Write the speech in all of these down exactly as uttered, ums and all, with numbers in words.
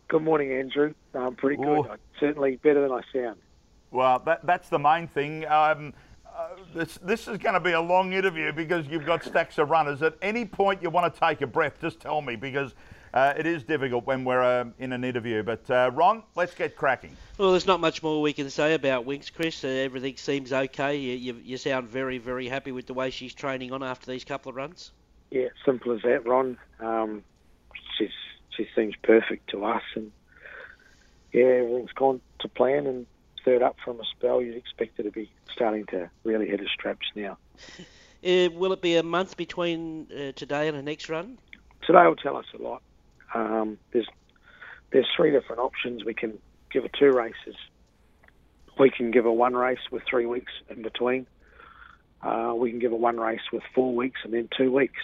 Good morning, Andrew. I'm pretty good. Ooh. I'm certainly better than I sound. Well, that, that's the main thing. Um, uh, this, this is going to be a long interview because you've got stacks of runners. At any point you want to take a breath, just tell me, because uh, it is difficult when we're uh, in an interview. But uh, Ron, let's get cracking. Well, there's not much more we can say about Winks, Chris. Uh, everything seems okay. You, you, you sound very, very happy with the way she's training on after these couple of runs. Yeah, simple as that, Ron. Um, she's she seems perfect to us, and yeah, everything's gone to plan. And third up from a spell, you'd expect her to be starting to really hit her straps now. Uh, will it be a month between uh, today and the next run? Today will tell us a lot. Um, there's there's three different options. We can give her two races. We can give her one race with three weeks in between. Uh, we can give her one race with four weeks and then two weeks.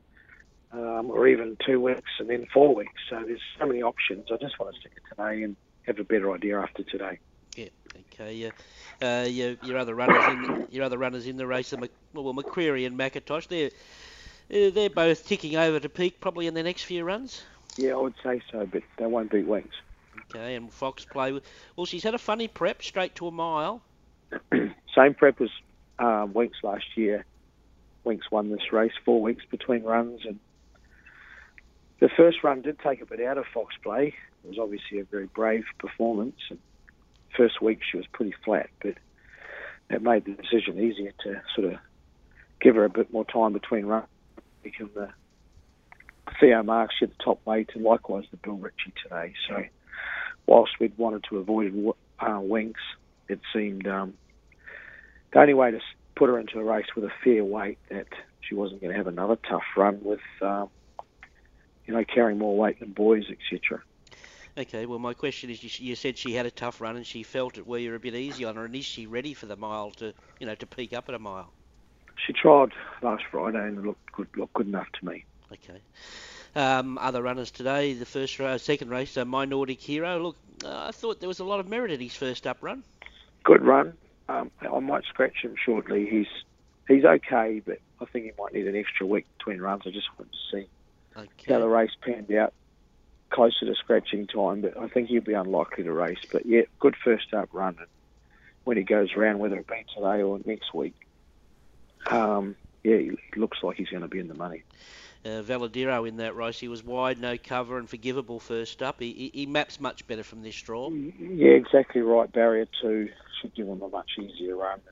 Um, or even two weeks and then four weeks. So there's so many options. I just want to stick it today and have a better idea after today. Yeah. Okay. Yeah. Uh, your, your other runners in your other runners in the race are Mc, well, McQuarrie and McIntosh. They're uh, they're both ticking over to peak probably in the next few runs. Yeah, I would say so, but they won't beat Winks. Okay. And Fox play with. Well, she's had a funny prep straight to a mile. Same prep as um, Winks last year. Winks won this race, four weeks between runs, and the first run did take a bit out of Fox play. It was obviously a very brave performance. And first week she was pretty flat, but it made the decision easier to sort of give her a bit more time between runs. Become the Theo Marks, she had the top weight, and likewise the Bill Ritchie today. So whilst we'd wanted to avoid uh, Winks, it seemed um, the only way to put her into a race with a fair weight that she wasn't going to have another tough run with um, you know, carrying more weight than boys, et cetera. Okay, well, my question is, you, you said she had a tough run and she felt it where you're a bit easy on her, and is she ready for the mile to, you know, to peak up at a mile? She tried last Friday and it looked good, looked good enough to me. Okay. Um, other runners today, the first uh, second race, uh, My Nordic Hero. Look, uh, I thought there was a lot of merit in his first up run. Good run. Um, I might scratch him shortly. He's he's okay, but I think he might need an extra week between runs. I just want to see Okay. how the race panned out closer to scratching time, but I think he'll be unlikely to race. But yeah, good first up run. And when he goes around, whether it be today or next week, um, yeah, it looks like he's going to be in the money. Uh, Valadero in that race, he was wide, no cover, and forgivable first up. He, he, he maps much better from this draw. Yeah, exactly right. Barrier two should give him a much easier run.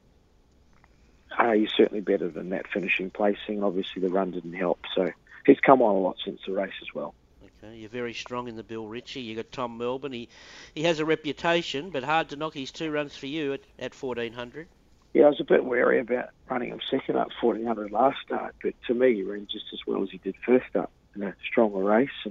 Uh, he's certainly better than that finishing placing. Obviously, the run didn't help, so he's come on a lot since the race as well. Okay, you're very strong in the Bill Ritchie. You got Tom Melbourne. He he has a reputation, but hard to knock his two runs for you at, at fourteen hundred. Yeah, I was a bit wary about running him second up fourteen hundred last start, but to me he ran just as well as he did first up in a stronger race. And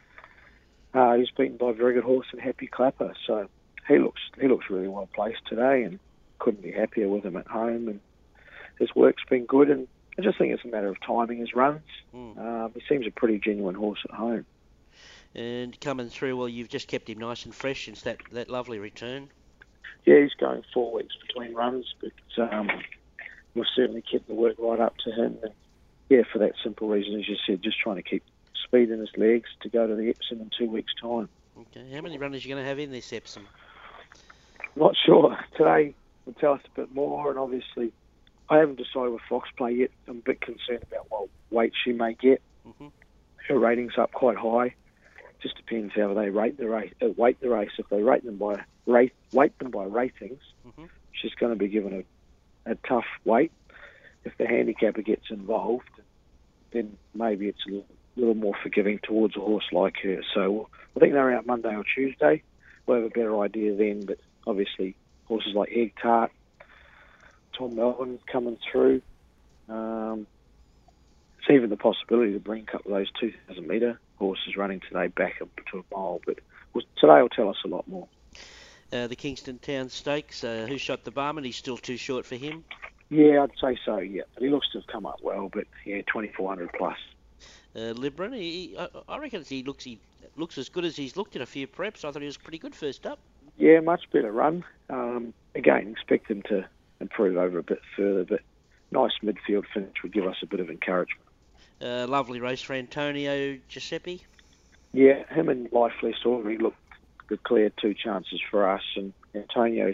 uh, he was beaten by a very good horse and Happy Clapper, so he looks he looks really well placed today, and couldn't be happier with him at home. And his work's been good, and I just think it's a matter of timing his runs. Mm. Um, he seems a pretty genuine horse at home. And coming through, well, you've just kept him nice and fresh since that, that lovely return. Yeah, he's going four weeks between runs, but um, we've certainly kept the work right up to him. And yeah, for that simple reason, as you said, just trying to keep speed in his legs to go to the Epsom in two weeks' time. Okay, how many runners are you going to have in this Epsom? Not sure. Today will tell us a bit more, and obviously I haven't decided with Fox Play yet. I'm a bit concerned about what weight she may get. Mm-hmm. Her rating's up quite high. Just depends how they rate the race. Uh, weight the race. If they rate them by rate, weight them by ratings, mm-hmm. she's going to be given a, a tough weight. If the handicapper gets involved, then maybe it's a little, little more forgiving towards a horse like her. So I think they're out Monday or Tuesday. We'll have a better idea then. But obviously, horses like Egg Tart, Tom Melbourne coming through. Um, it's even the possibility to bring a couple of those two thousand metre horses running today back up to a mile. But today will tell us a lot more. Uh, the Kingston Town Stakes, uh, who shot the barman? He's still too short for him? Yeah, I'd say so, yeah. But he looks to have come up well, but yeah, twenty-four hundred plus. Uh, Libran, he, I, I reckon he looks he looks as good as he's looked in a few preps. I thought he was pretty good first up. Yeah, much better run. Um, again, expect him to improve over a bit further, but nice midfield finish would give us a bit of encouragement. Uh, lovely race for Antonio Giuseppe. Yeah, him and Life Less Ordinary looked declared two chances for us, and Antonio's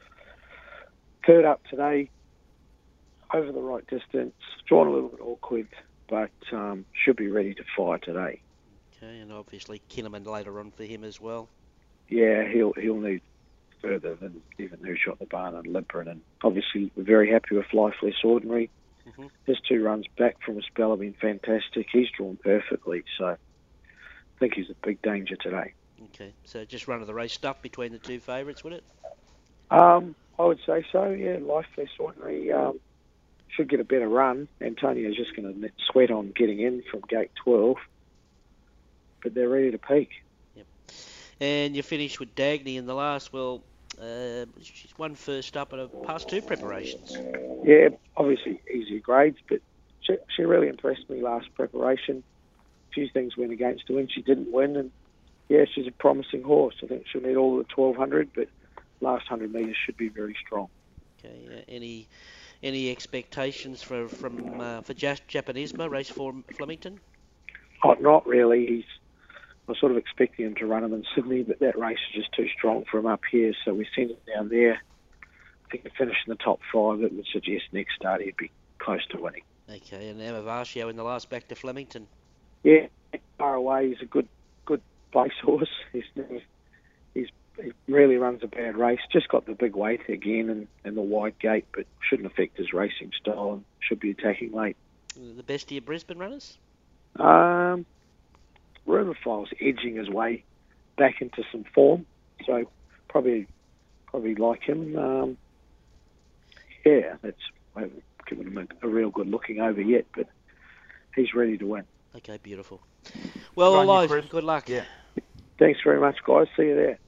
third up today, over the right distance, drawn a little bit awkward, but um, should be ready to fire today. Okay, and obviously Kinnaman later on for him as well. Yeah, he'll he'll need further than even Who Shot the Barn and Limperen, and obviously we're very happy with Life Less Ordinary. Mm-hmm. His two runs back from a spell have been fantastic. He's drawn perfectly, so I think he's a big danger today. Okay, so just run of the race stuff between the two favourites, would it? Um, I would say so, yeah. Life Less Ordinary um, should get a better run. Antonio's just going to sweat on getting in from gate twelve, but they're ready to peak. Yep. And you finished with Dagny in the last. Well, uh, she's won first up at her past two preparations. Yeah, obviously easier grades, but she, she really impressed me last preparation. A few things went against her when she didn't win, and yeah, she's a promising horse. I think she'll need all of the twelve hundred, but last one hundred metres should be very strong. Okay, uh, any any expectations for from uh, for Japanisma, race four Flemington? Oh, not really. He's I was sort of expecting him to run him in Sydney, but that race is just too strong for him up here, so we sent him down there. I think to finish in the top five, it would suggest next start he'd be close to winning. Okay, and Amavasio in the last back to Flemington. Yeah, far away. He's a good good place horse. He's he's he really runs a bad race. Just got the big weight again and, and the wide gate, but shouldn't affect his racing style and should be attacking late. The best of your Brisbane runners? Um, Riverfile's edging his way back into some form, so probably probably like him. Um, yeah, that's I haven't given him a, a real good looking over yet, but he's ready to win. Okay, beautiful. Well, Good on you, Elijah, Chris. good luck. Yeah. Thanks very much, guys. See you there.